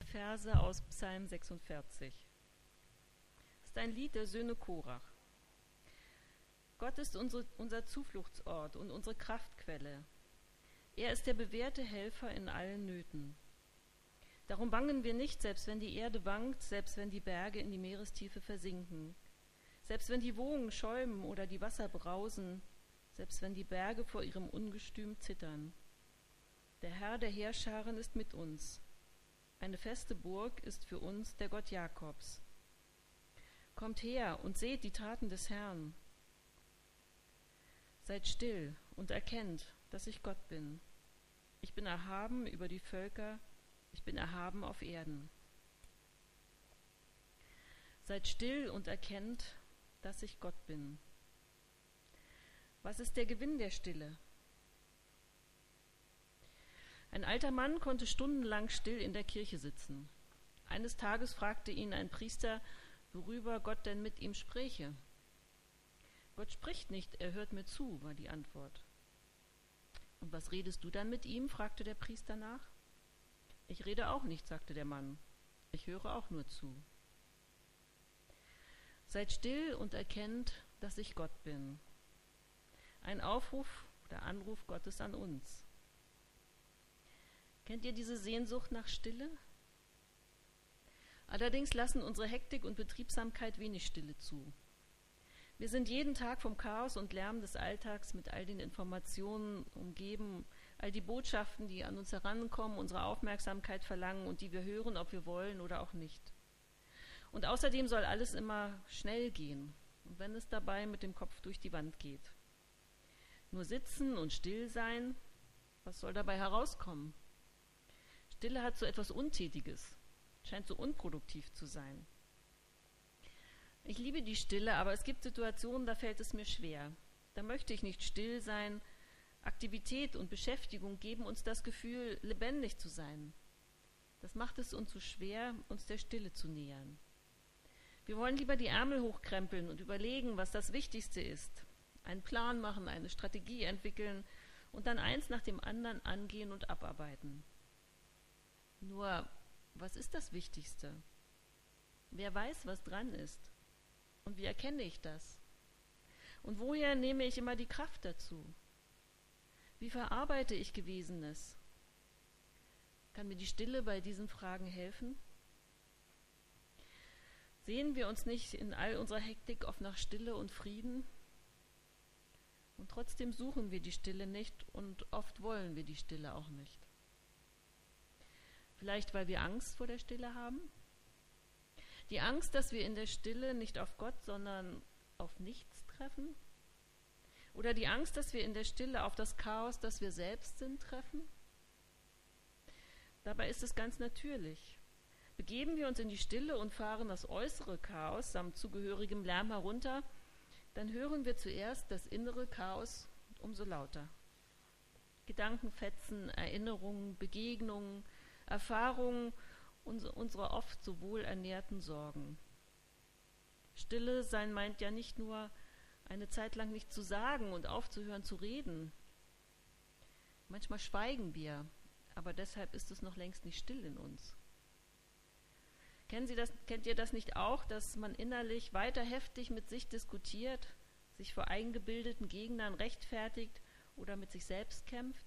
Verse aus Psalm 46. Das ist ein Lied der Söhne Korach. Gott ist unser Zufluchtsort und unsere Kraftquelle. Er ist der bewährte Helfer in allen Nöten. Darum bangen wir nicht, selbst wenn die Erde wankt, selbst wenn die Berge in die Meerestiefe versinken, selbst wenn die Wogen schäumen oder die Wasser brausen, selbst wenn die Berge vor ihrem Ungestüm zittern. Der Herr der Heerscharen ist mit uns. Eine feste Burg ist für uns der Gott Jakobs. Kommt her und seht die Taten des Herrn. Seid still und erkennt, dass ich Gott bin. Ich bin erhaben über die Völker, ich bin erhaben auf Erden. Seid still und erkennt, dass ich Gott bin. Was ist der Gewinn der Stille? Ein alter Mann konnte stundenlang still in der Kirche sitzen. Eines Tages fragte ihn ein Priester, worüber Gott denn mit ihm spräche. Gott spricht nicht, er hört mir zu, war die Antwort. Und was redest du dann mit ihm? Fragte der Priester nach. Ich rede auch nicht, sagte der Mann. Ich höre auch nur zu. Seid still und erkennt, dass ich Gott bin. Ein Aufruf oder Anruf Gottes an uns. Kennt ihr diese Sehnsucht nach Stille? Allerdings lassen unsere Hektik und Betriebsamkeit wenig Stille zu. Wir sind jeden Tag vom Chaos und Lärm des Alltags mit all den Informationen umgeben, all die Botschaften, die an uns herankommen, unsere Aufmerksamkeit verlangen und die wir hören, ob wir wollen oder auch nicht. Und außerdem soll alles immer schnell gehen, und wenn es dabei mit dem Kopf durch die Wand geht. Nur sitzen und still sein, was soll dabei herauskommen? Stille hat so etwas Untätiges, scheint so unproduktiv zu sein. Ich liebe die Stille, aber es gibt Situationen, da fällt es mir schwer. Da möchte ich nicht still sein. Aktivität und Beschäftigung geben uns das Gefühl, lebendig zu sein. Das macht es uns so schwer, uns der Stille zu nähern. Wir wollen lieber die Ärmel hochkrempeln und überlegen, was das Wichtigste ist. Einen Plan machen, eine Strategie entwickeln und dann eins nach dem anderen angehen und abarbeiten. Nur, was ist das Wichtigste? Wer weiß, was dran ist? Und wie erkenne ich das? Und woher nehme ich immer die Kraft dazu? Wie verarbeite ich Gewesenes? Kann mir die Stille bei diesen Fragen helfen? Sehen wir uns nicht in all unserer Hektik oft nach Stille und Frieden? Und trotzdem suchen wir die Stille nicht und oft wollen wir die Stille auch nicht. Vielleicht, weil wir Angst vor der Stille haben? Die Angst, dass wir in der Stille nicht auf Gott, sondern auf nichts treffen? Oder die Angst, dass wir in der Stille auf das Chaos, das wir selbst sind, treffen? Dabei ist es ganz natürlich. Begeben wir uns in die Stille und fahren das äußere Chaos samt zugehörigem Lärm herunter, dann hören wir zuerst das innere Chaos umso lauter. Gedankenfetzen, Erinnerungen, Begegnungen, Erfahrungen, unsere oft so wohlernährten Sorgen. Stille sein meint ja nicht nur, eine Zeit lang nicht zu sagen und aufzuhören zu reden. Manchmal schweigen wir, aber deshalb ist es noch längst nicht still in uns. Kennt ihr das nicht auch, dass man innerlich weiter heftig mit sich diskutiert, sich vor eingebildeten Gegnern rechtfertigt oder mit sich selbst kämpft?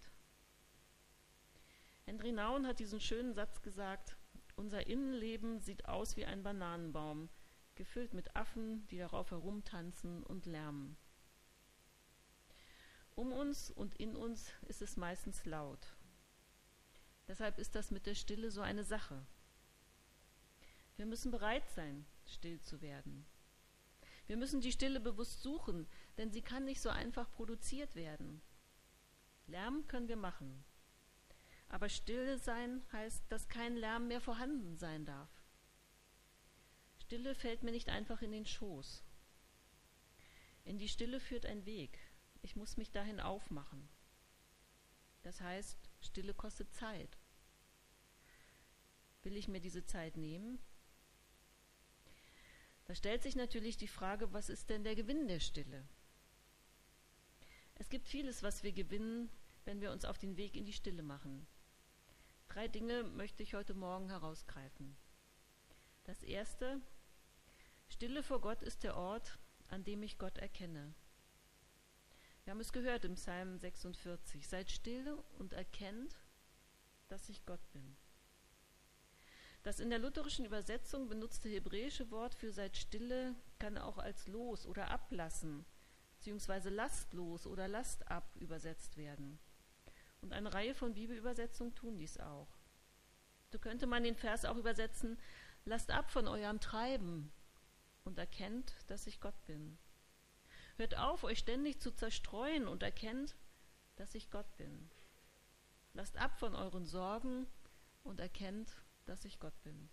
Henry Nouwen hat diesen schönen Satz gesagt: Unser Innenleben sieht aus wie ein Bananenbaum, gefüllt mit Affen, die darauf herumtanzen und lärmen. Um uns und in uns ist es meistens laut. Deshalb ist das mit der Stille so eine Sache. Wir müssen bereit sein, still zu werden. Wir müssen die Stille bewusst suchen, denn sie kann nicht so einfach produziert werden. Lärm können wir machen. Aber Stille sein heißt, dass kein Lärm mehr vorhanden sein darf. Stille fällt mir nicht einfach in den Schoß. In die Stille führt ein Weg. Ich muss mich dahin aufmachen. Das heißt, Stille kostet Zeit. Will ich mir diese Zeit nehmen? Da stellt sich natürlich die Frage, was ist denn der Gewinn der Stille? Es gibt vieles, was wir gewinnen, wenn wir uns auf den Weg in die Stille machen. 3 Dinge möchte ich heute Morgen herausgreifen. Das erste: Stille vor Gott ist der Ort, an dem ich Gott erkenne. Wir haben es gehört im Psalm 46. Seid still und erkennt, dass ich Gott bin. Das in der lutherischen Übersetzung benutzte hebräische Wort für seid stille kann auch als los oder ablassen, beziehungsweise lasst los oder lasst ab übersetzt werden. Und eine Reihe von Bibelübersetzungen tun dies auch. So könnte man den Vers auch übersetzen: Lasst ab von eurem Treiben und erkennt, dass ich Gott bin. Hört auf, euch ständig zu zerstreuen und erkennt, dass ich Gott bin. Lasst ab von euren Sorgen und erkennt, dass ich Gott bin.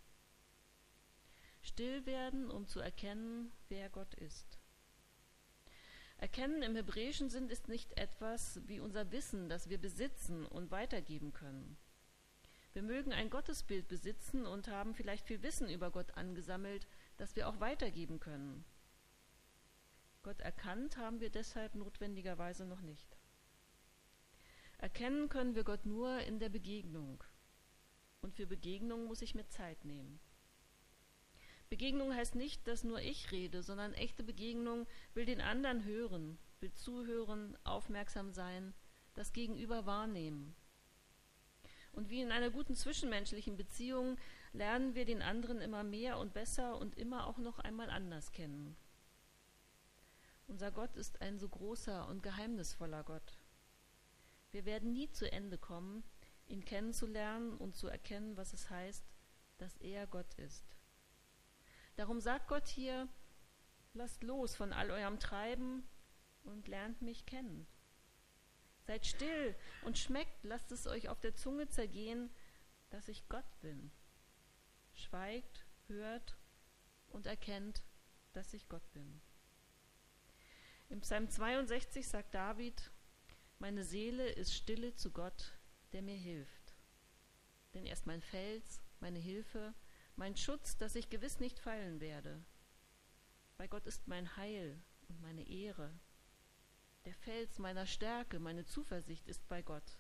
Still werden, um zu erkennen, wer Gott ist. Erkennen im hebräischen Sinn ist nicht etwas wie unser Wissen, das wir besitzen und weitergeben können. Wir mögen ein Gottesbild besitzen und haben vielleicht viel Wissen über Gott angesammelt, das wir auch weitergeben können. Gott erkannt haben wir deshalb notwendigerweise noch nicht. Erkennen können wir Gott nur in der Begegnung. Und für Begegnung muss ich mir Zeit nehmen. Begegnung heißt nicht, dass nur ich rede, sondern echte Begegnung will den anderen hören, will zuhören, aufmerksam sein, das Gegenüber wahrnehmen. Und wie in einer guten zwischenmenschlichen Beziehung lernen wir den anderen immer mehr und besser und immer auch noch einmal anders kennen. Unser Gott ist ein so großer und geheimnisvoller Gott. Wir werden nie zu Ende kommen, ihn kennenzulernen und zu erkennen, was es heißt, dass er Gott ist. Darum sagt Gott hier: Lasst los von all eurem Treiben und lernt mich kennen. Seid still und schmeckt, lasst es euch auf der Zunge zergehen, dass ich Gott bin. Schweigt, hört und erkennt, dass ich Gott bin. Im Psalm 62 sagt David: Meine Seele ist stille zu Gott, der mir hilft. Denn er ist mein Fels, meine Hilfe, mein Schutz, dass ich gewiss nicht fallen werde. Bei Gott ist mein Heil und meine Ehre. Der Fels meiner Stärke, meine Zuversicht ist bei Gott.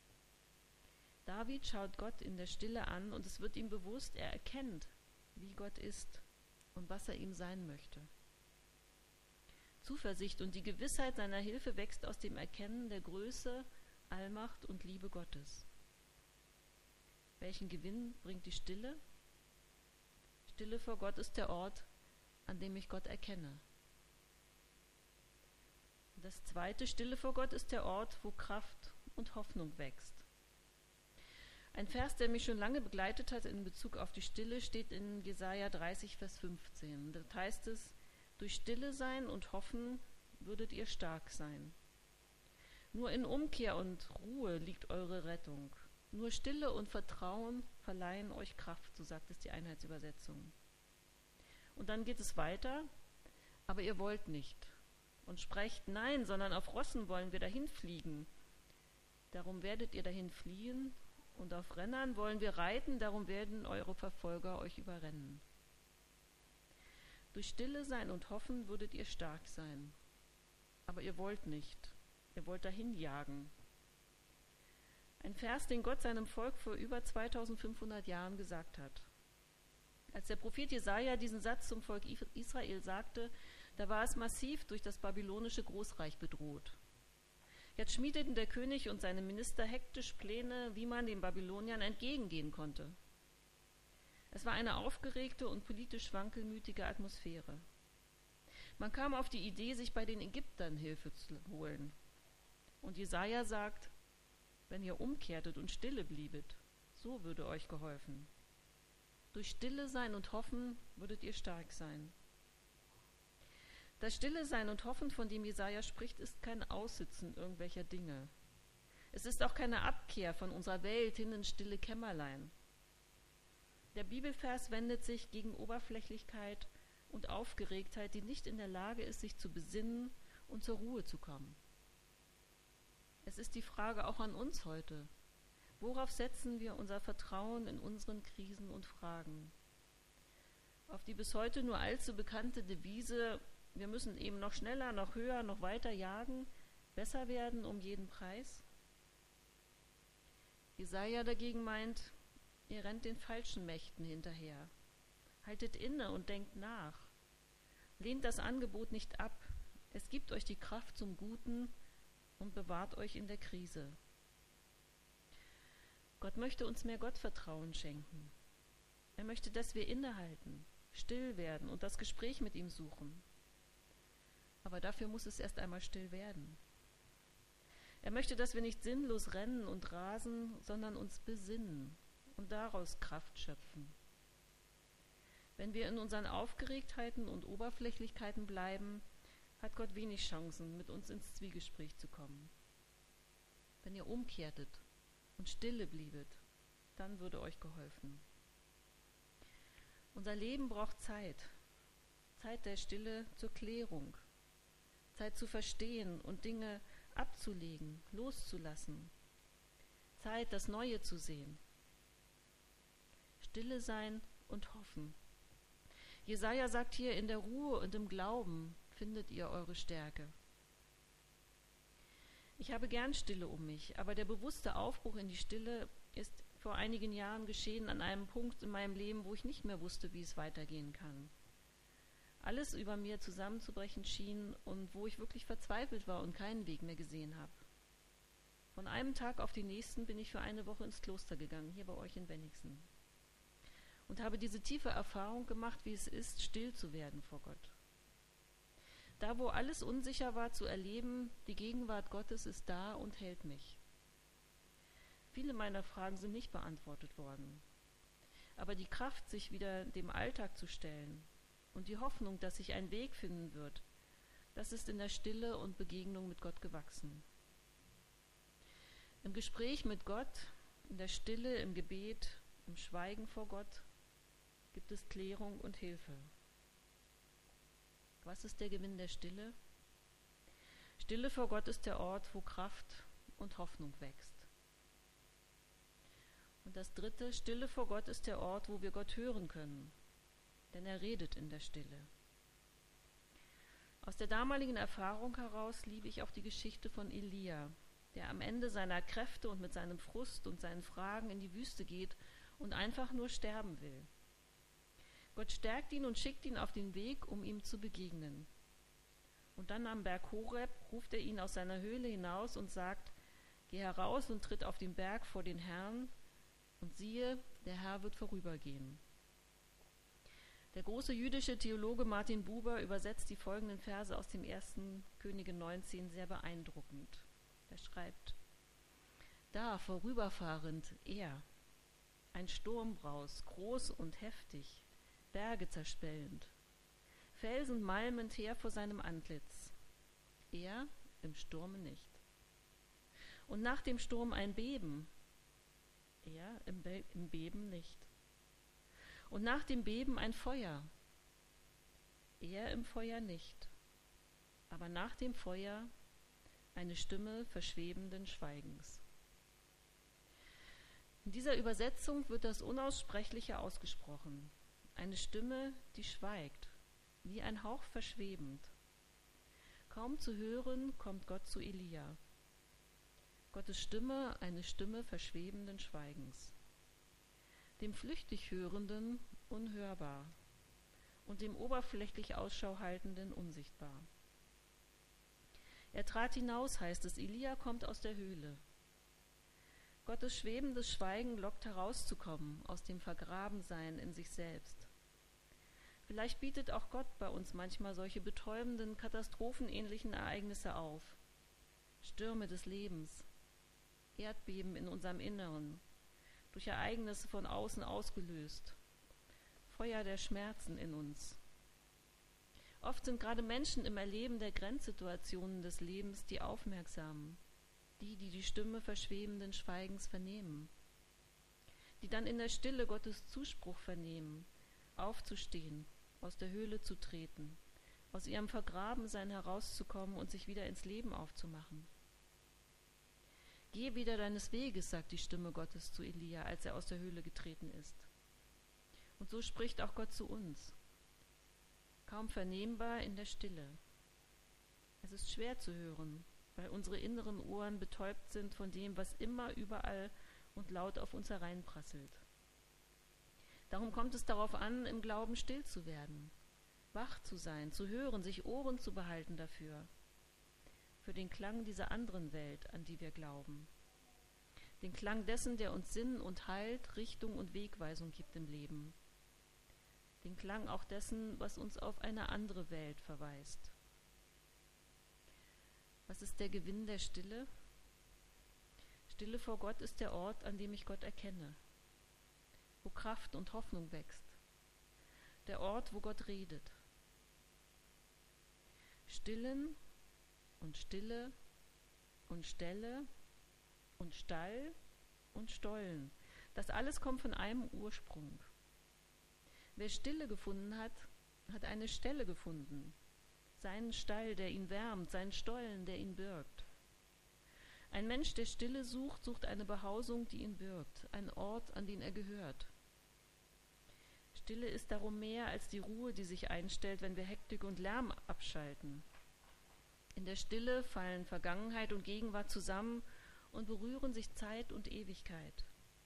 David schaut Gott in der Stille an und es wird ihm bewusst, er erkennt, wie Gott ist und was er ihm sein möchte. Zuversicht und die Gewissheit seiner Hilfe wächst aus dem Erkennen der Größe, Allmacht und Liebe Gottes. Welchen Gewinn bringt die Stille? Stille vor Gott ist der Ort, an dem ich Gott erkenne. Das zweite: Stille vor Gott ist der Ort, wo Kraft und Hoffnung wächst. Ein Vers, der mich schon lange begleitet hat in Bezug auf die Stille, steht in Jesaja 30, Vers 15. Dort heißt es: Durch Stille sein und Hoffen würdet ihr stark sein. Nur in Umkehr und Ruhe liegt eure Rettung. Nur Stille und Vertrauen verleihen euch Kraft, so sagt es die Einheitsübersetzung. Und dann geht es weiter: Aber ihr wollt nicht und sprecht: Nein, sondern auf Rossen wollen wir dahin fliegen. Darum werdet ihr dahin fliehen, und auf Rennern wollen wir reiten, darum werden eure Verfolger euch überrennen. Durch Stille sein und Hoffen würdet ihr stark sein. Aber ihr wollt nicht, ihr wollt dahin jagen. Ein Vers, den Gott seinem Volk vor über 2500 Jahren gesagt hat. Als der Prophet Jesaja diesen Satz zum Volk Israel sagte, da war es massiv durch das babylonische Großreich bedroht. Jetzt schmiedeten der König und seine Minister hektisch Pläne, wie man den Babyloniern entgegengehen konnte. Es war eine aufgeregte und politisch wankelmütige Atmosphäre. Man kam auf die Idee, sich bei den Ägyptern Hilfe zu holen. Und Jesaja sagt: Wenn ihr umkehrtet und stille bliebet, so würde euch geholfen. Durch Stille sein und Hoffen würdet ihr stark sein. Das Stille sein und Hoffen, von dem Jesaja spricht, ist kein Aussitzen irgendwelcher Dinge. Es ist auch keine Abkehr von unserer Welt hin ins stille Kämmerlein. Der Bibelvers wendet sich gegen Oberflächlichkeit und Aufgeregtheit, die nicht in der Lage ist, sich zu besinnen und zur Ruhe zu kommen. Es ist die Frage auch an uns heute: Worauf setzen wir unser Vertrauen in unseren Krisen und Fragen? Auf die bis heute nur allzu bekannte Devise: Wir müssen eben noch schneller, noch höher, noch weiter jagen, besser werden um jeden Preis? Jesaja dagegen meint, ihr rennt den falschen Mächten hinterher. Haltet inne und denkt nach. Lehnt das Angebot nicht ab. Es gibt euch die Kraft zum Guten und bewahrt euch in der Krise. Gott möchte uns mehr Gottvertrauen schenken. Er möchte, dass wir innehalten, still werden und das Gespräch mit ihm suchen. Aber dafür muss es erst einmal still werden. Er möchte, dass wir nicht sinnlos rennen und rasen, sondern uns besinnen und daraus Kraft schöpfen. Wenn wir in unseren Aufgeregtheiten und Oberflächlichkeiten bleiben, hat Gott wenig Chancen, mit uns ins Zwiegespräch zu kommen. Wenn ihr umkehrtet und stille bliebet, dann würde euch geholfen. Unser Leben braucht Zeit. Zeit der Stille zur Klärung. Zeit zu verstehen und Dinge abzulegen, loszulassen. Zeit, das Neue zu sehen. Stille sein und hoffen. Jesaja sagt hier, in der Ruhe und im Glauben findet ihr eure Stärke. Ich habe gern Stille um mich, aber der bewusste Aufbruch in die Stille ist vor einigen Jahren geschehen an einem Punkt in meinem Leben, wo ich nicht mehr wusste, wie es weitergehen kann. Alles über mir zusammenzubrechen schien und wo ich wirklich verzweifelt war und keinen Weg mehr gesehen habe. Von einem Tag auf den nächsten bin ich für eine Woche ins Kloster gegangen, hier bei euch in Bennigsen. Und habe diese tiefe Erfahrung gemacht, wie es ist, still zu werden vor Gott. Da, wo alles unsicher war, zu erleben, die Gegenwart Gottes ist da und hält mich. Viele meiner Fragen sind nicht beantwortet worden. Aber die Kraft, sich wieder dem Alltag zu stellen und die Hoffnung, dass sich ein Weg finden wird, das ist in der Stille und Begegnung mit Gott gewachsen. Im Gespräch mit Gott, in der Stille, im Gebet, im Schweigen vor Gott gibt es Klärung und Hilfe. Was ist der Gewinn der Stille? Stille vor Gott ist der Ort, wo Kraft und Hoffnung wächst. Und das Dritte, Stille vor Gott ist der Ort, wo wir Gott hören können, denn er redet in der Stille. Aus der damaligen Erfahrung heraus liebe ich auch die Geschichte von Elia, der am Ende seiner Kräfte und mit seinem Frust und seinen Fragen in die Wüste geht und einfach nur sterben will. Gott stärkt ihn und schickt ihn auf den Weg, um ihm zu begegnen. Und dann am Berg Horeb ruft er ihn aus seiner Höhle hinaus und sagt, geh heraus und tritt auf den Berg vor den Herrn, und siehe, der Herr wird vorübergehen. Der große jüdische Theologe Martin Buber übersetzt die folgenden Verse aus dem 1. Könige 19 sehr beeindruckend. Er schreibt, da vorüberfahrend er, ein Sturmbraus, groß und heftig, Berge zerspellend, Felsen malmend her vor seinem Antlitz, er im Sturme nicht. Und nach dem Sturm ein Beben, er im Beben nicht. Und nach dem Beben ein Feuer, er im Feuer nicht. Aber nach dem Feuer eine Stimme verschwebenden Schweigens. In dieser Übersetzung wird das Unaussprechliche ausgesprochen. Eine Stimme, die schweigt, wie ein Hauch verschwebend. Kaum zu hören, kommt Gott zu Elia. Gottes Stimme, eine Stimme verschwebenden Schweigens. Dem flüchtig Hörenden unhörbar und dem oberflächlich Ausschau haltenden unsichtbar. Er trat hinaus, heißt es, Elia kommt aus der Höhle. Gottes schwebendes Schweigen lockt herauszukommen aus dem Vergrabensein in sich selbst. Vielleicht bietet auch Gott bei uns manchmal solche betäubenden, katastrophenähnlichen Ereignisse auf. Stürme des Lebens, Erdbeben in unserem Inneren, durch Ereignisse von außen ausgelöst, Feuer der Schmerzen in uns. Oft sind gerade Menschen im Erleben der Grenzsituationen des Lebens die Aufmerksamen, die die Stimme verschwebenden Schweigens vernehmen, die dann in der Stille Gottes Zuspruch vernehmen, aufzustehen, aus der Höhle zu treten, aus ihrem Vergrabensein herauszukommen und sich wieder ins Leben aufzumachen. Geh wieder deines Weges, sagt die Stimme Gottes zu Elia, als er aus der Höhle getreten ist. Und so spricht auch Gott zu uns, kaum vernehmbar in der Stille. Es ist schwer zu hören, weil unsere inneren Ohren betäubt sind von dem, was immer, überall und laut auf uns hereinprasselt. Darum kommt es darauf an, im Glauben still zu werden, wach zu sein, zu hören, sich Ohren zu behalten dafür, für den Klang dieser anderen Welt, an die wir glauben. Den Klang dessen, der uns Sinn und Halt, Richtung und Wegweisung gibt im Leben. Den Klang auch dessen, was uns auf eine andere Welt verweist. Was ist der Gewinn der Stille? Stille vor Gott ist der Ort, an dem ich Gott erkenne, wo Kraft und Hoffnung wächst. Der Ort, wo Gott redet. Stillen und Stille und Ställe und Stall und Stollen, das alles kommt von einem Ursprung. Wer Stille gefunden hat, hat eine Stelle gefunden. Seinen Stall, der ihn wärmt, seinen Stollen, der ihn birgt. Ein Mensch, der Stille sucht, sucht eine Behausung, die ihn birgt, einen Ort, an den er gehört. Stille ist darum mehr als die Ruhe, die sich einstellt, wenn wir Hektik und Lärm abschalten. In der Stille fallen Vergangenheit und Gegenwart zusammen und berühren sich Zeit und Ewigkeit.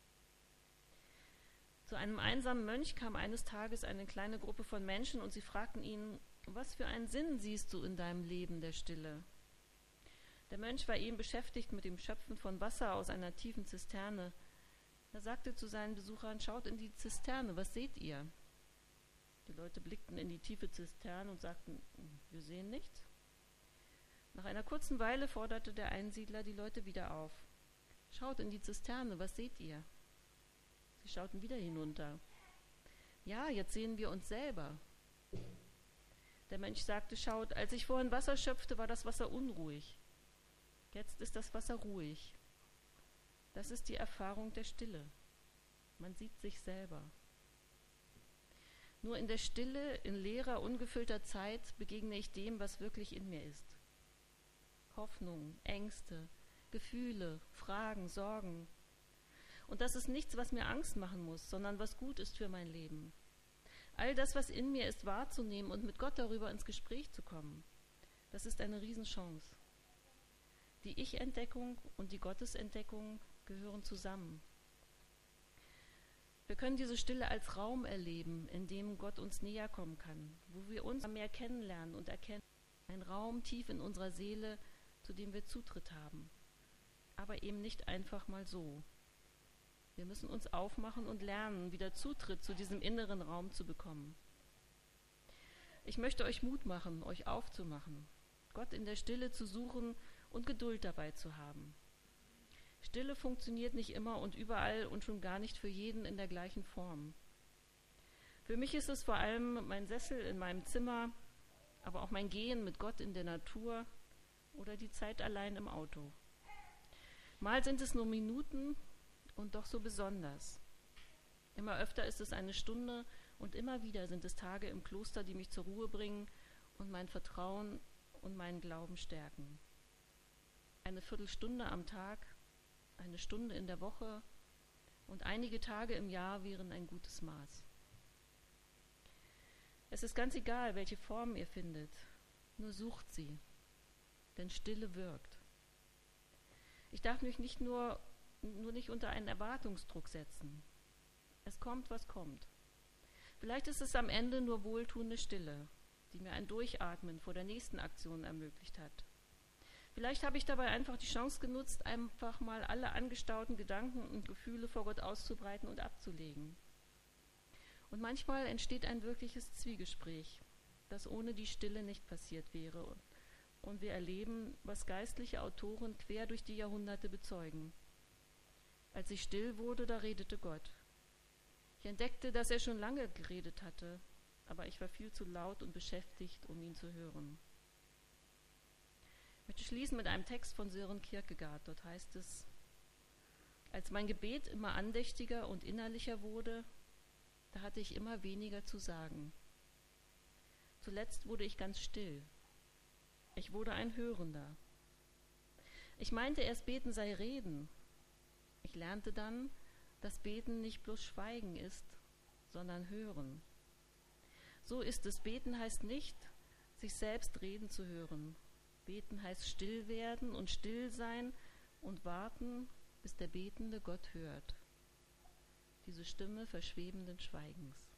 Zu einem einsamen Mönch kam eines Tages eine kleine Gruppe von Menschen und sie fragten ihn, was für einen Sinn siehst du in deinem Leben der Stille? Der Mönch war eben beschäftigt mit dem Schöpfen von Wasser aus einer tiefen Zisterne. Er sagte zu seinen Besuchern, schaut in die Zisterne, was seht ihr? Die Leute blickten in die tiefe Zisterne und sagten, wir sehen nichts. Nach einer kurzen Weile forderte der Einsiedler die Leute wieder auf. Schaut in die Zisterne, was seht ihr? Sie schauten wieder hinunter. Ja, jetzt sehen wir uns selber. Der Mönch sagte, schaut, als ich vorhin Wasser schöpfte, war das Wasser unruhig. Jetzt ist das Wasser ruhig. Das ist die Erfahrung der Stille. Man sieht sich selber. Nur in der Stille, in leerer, ungefüllter Zeit begegne ich dem, was wirklich in mir ist. Hoffnung, Ängste, Gefühle, Fragen, Sorgen. Und das ist nichts, was mir Angst machen muss, sondern was gut ist für mein Leben. All das, was in mir ist, wahrzunehmen und mit Gott darüber ins Gespräch zu kommen, das ist eine Riesenchance. Die Ich-Entdeckung und die Gottesentdeckung gehören zusammen. Wir können diese Stille als Raum erleben, in dem Gott uns näher kommen kann, wo wir uns mehr kennenlernen und erkennen. Ein Raum tief in unserer Seele, zu dem wir Zutritt haben. Aber eben nicht einfach mal so. Wir müssen uns aufmachen und lernen, wieder Zutritt zu diesem inneren Raum zu bekommen. Ich möchte euch Mut machen, euch aufzumachen, Gott in der Stille zu suchen und Geduld dabei zu haben. Stille funktioniert nicht immer und überall und schon gar nicht für jeden in der gleichen Form. Für mich ist es vor allem mein Sessel in meinem Zimmer, aber auch mein Gehen mit Gott in der Natur oder die Zeit allein im Auto. Mal sind es nur Minuten und doch so besonders. Immer öfter ist es eine Stunde und immer wieder sind es Tage im Kloster, die mich zur Ruhe bringen und mein Vertrauen und meinen Glauben stärken. Eine Viertelstunde am Tag, eine Stunde in der Woche und einige Tage im Jahr wären ein gutes Maß. Es ist ganz egal, welche Form ihr findet, nur sucht sie, denn Stille wirkt. Ich darf mich nur nicht unter einen Erwartungsdruck setzen. Es kommt, was kommt. Vielleicht ist es am Ende nur wohltuende Stille, die mir ein Durchatmen vor der nächsten Aktion ermöglicht hat. Vielleicht habe ich dabei einfach die Chance genutzt, einfach mal alle angestauten Gedanken und Gefühle vor Gott auszubreiten und abzulegen. Und manchmal entsteht ein wirkliches Zwiegespräch, das ohne die Stille nicht passiert wäre. Und wir erleben, was geistliche Autoren quer durch die Jahrhunderte bezeugen. Als ich still wurde, da redete Gott. Ich entdeckte, dass er schon lange geredet hatte, aber ich war viel zu laut und beschäftigt, um ihn zu hören. Ich möchte schließen mit einem Text von Søren Kierkegaard. Dort heißt es, als mein Gebet immer andächtiger und innerlicher wurde, da hatte ich immer weniger zu sagen. Zuletzt wurde ich ganz still. Ich wurde ein Hörender. Ich meinte erst, Beten sei Reden. Ich lernte dann, dass Beten nicht bloß Schweigen ist, sondern Hören. So ist es. Beten heißt nicht, sich selbst reden zu hören. Beten heißt still werden und still sein und warten bis der betende Gott hört. Diese Stimme verschwebenden Schweigens.